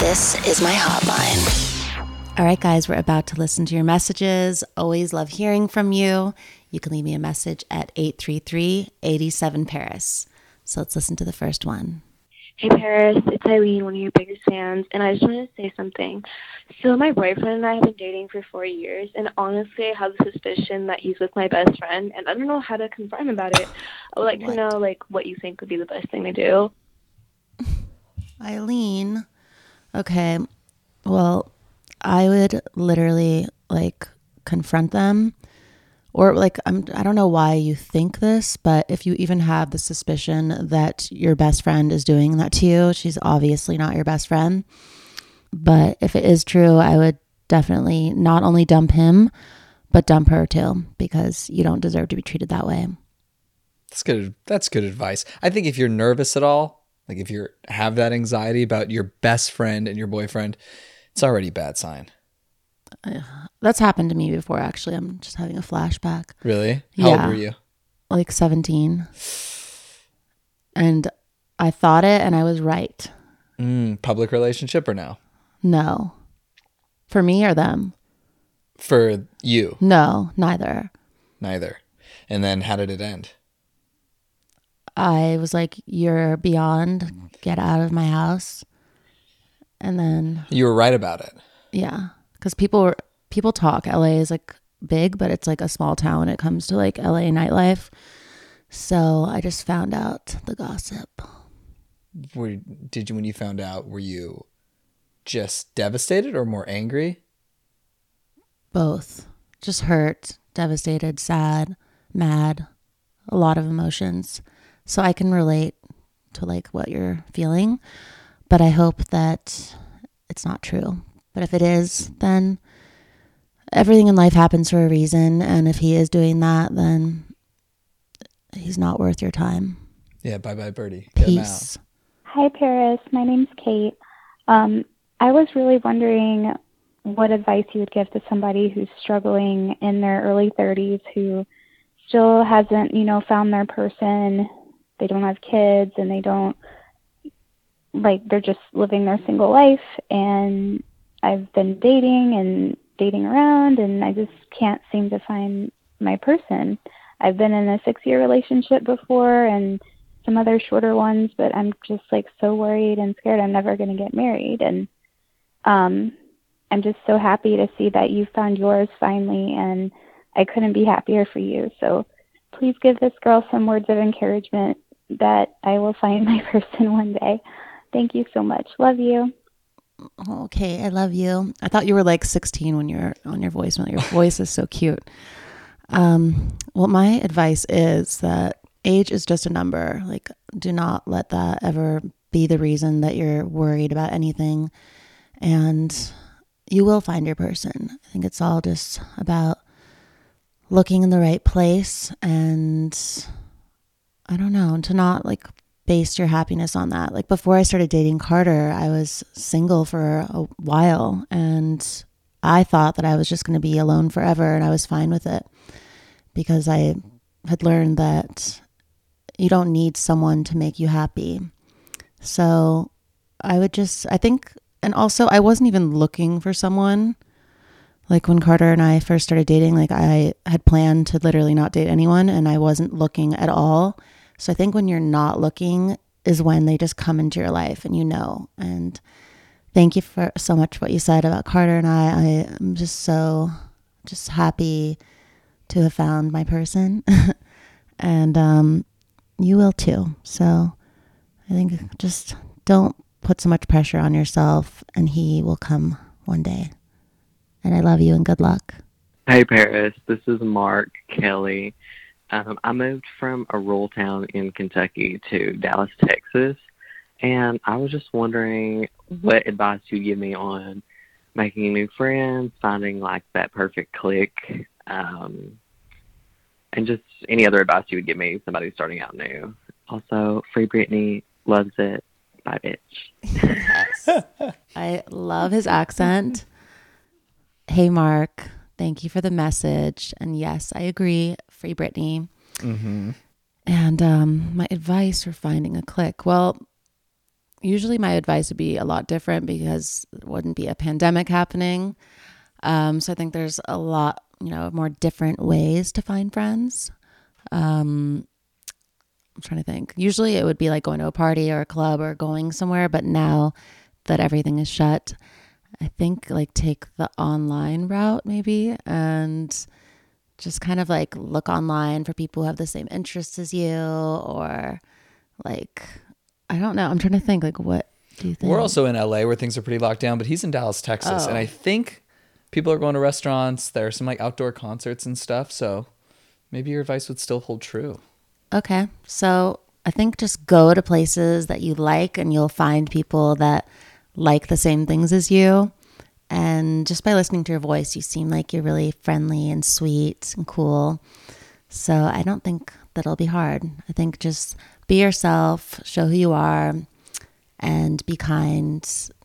This is my hotline. All right, guys, we're about to listen to your messages. Always love hearing from you. You can leave me a message at 833-87-PARIS. So let's listen to the first one. Hey Paris, it's Eileen, one of your biggest fans, and I just wanted to say something. So my boyfriend and I have been dating for 4 years, and honestly I have the suspicion that he's with my best friend, and I don't know how to confront him about it. I would like to know what you think would be the best thing to do. Eileen, okay, well, I would literally confront them. Or I don't know why you think this, but if you even have the suspicion that your best friend is doing that to you, she's obviously not your best friend. But if it is true, I would definitely not only dump him, but dump her too, because you don't deserve to be treated that way. That's good advice. I think if you're nervous at all, like if you have that anxiety about your best friend and your boyfriend, it's already a bad sign. That's happened to me before, actually. I'm just having a flashback. Really? How old were you? 17. And I thought it and I was right. Public relationship or no? No. For me or them? For you? No, neither. Neither. And then how did it end? I was like, you're beyond, get out of my house. And then... You were right about it. Yeah. Because people talk. LA is big, but it's a small town when it comes to LA nightlife. So I just found out the gossip. When you found out, were you just devastated or more angry? Both. Just hurt, devastated, sad, mad, a lot of emotions. So I can relate to what you're feeling, but I hope that it's not true. But if it is, then everything in life happens for a reason. And if he is doing that, then he's not worth your time. Yeah, bye-bye, Birdie. Peace. Hi, Paris. My name's Kate. I was really wondering what advice you would give to somebody who's struggling in their early 30s, who still hasn't, found their person. They don't have kids, and they don't, they're just living their single life. And I've been dating around, and I just can't seem to find my person. I've been in a 6-year relationship before and some other shorter ones, but I'm just so worried and scared I'm never going to get married. And I'm just so happy to see that you found yours finally, and I couldn't be happier for you. So please give this girl some words of encouragement that I will find my person one day. Thank you so much. Love you. Okay, I love you. I thought you were 16 when you're on your voicemail. Your voice is so cute. Well, my advice is that age is just a number. Do not let that ever be the reason that you're worried about anything. And you will find your person. I think it's all just about looking in the right place, and I don't know, to not base your happiness on that. Before I started dating Carter, I was single for a while, and I thought that I was just going to be alone forever, and I was fine with it because I had learned that you don't need someone to make you happy. So I think, and also I wasn't even looking for someone. When Carter and I first started dating, I had planned to literally not date anyone, and I wasn't looking at all. So I think when you're not looking is when they just come into your life, and and thank you for so much what you said about Carter and I am just so happy to have found my person. And you will too. So I think just don't put so much pressure on yourself, and he will come one day. And I love you, and good luck. Hey Paris, this is Mark Kelly. I moved from a rural town in Kentucky to Dallas, Texas, and I was just wondering what advice you'd give me on making new friends, finding that perfect click, and just any other advice you would give me, somebody starting out new. Also, Free Britney, loves it. Bye, bitch. Yes. I love his accent. Hey, Mark. Thank you for the message. And yes, I agree. Free Britney. Mm-hmm. And my advice for finding a click. Well, usually my advice would be a lot different because there wouldn't be a pandemic happening. So I think there's a lot, more different ways to find friends. I'm trying to think. Usually it would be like going to a party or a club or going somewhere, but now that everything is shut, I think like take the online route maybe, and just kind of like look online for people who have the same interests as you, or like, I don't know. I'm trying to think, like, what do you think? We're also in LA where things are pretty locked down, but he's in Dallas, Texas. And I think people are going to restaurants. There are some like outdoor concerts and stuff. So maybe your advice would still hold true. Okay. So I think just go to places that you like, and you'll find people that like the same things as you. And just by listening to your voice, you seem like you're really friendly and sweet and cool. So I don't think that'll be hard. I think just be yourself, show who you are, and be kind,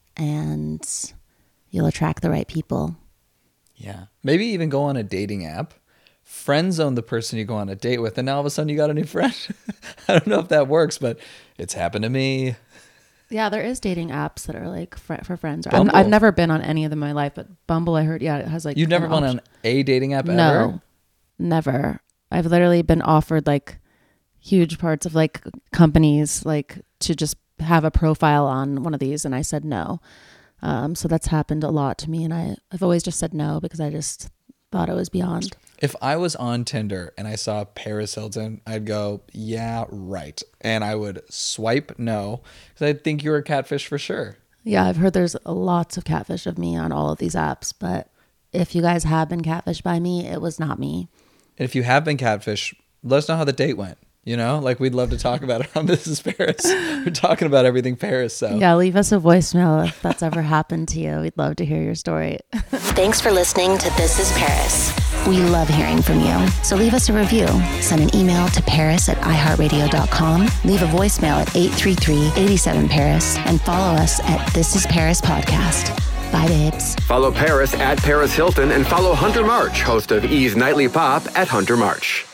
and you'll attract the right people. Yeah. Maybe even go on a dating app, friend zone the person you go on a date with, and now all of a sudden you got a new friend. I don't know if that works, but it's happened to me. Yeah, there is dating apps that are like for friends. Bumble. I've never been on any of them in my life, but Bumble, I heard, it has like... You've never been on a dating app ever? No, never. I've literally been offered like huge parts of like companies like to just have a profile on one of these, and I said no. So that's happened a lot to me, and I've always just said no because I just thought it was beyond. If I was on Tinder and I saw Paris Hilton, I'd go, yeah, right. And I would swipe no, because I think you're a catfish for sure. Yeah, I've heard there's lots of catfish of me on all of these apps, but if you guys have been catfished by me, it was not me. And if you have been catfish, let us know how the date went. Like we'd love to talk about it on This is Paris. We're talking about everything Paris. So yeah, leave us a voicemail if that's ever happened to you. We'd love to hear your story. Thanks for listening to This is Paris. We love hearing from you. So leave us a review. Send an email to paris@iheartradio.com. Leave a voicemail at 833-87-PARIS. And follow us at This is Paris Podcast. Bye, babes. Follow Paris at Paris Hilton, and follow Hunter March, host of E's Nightly Pop, at Hunter March.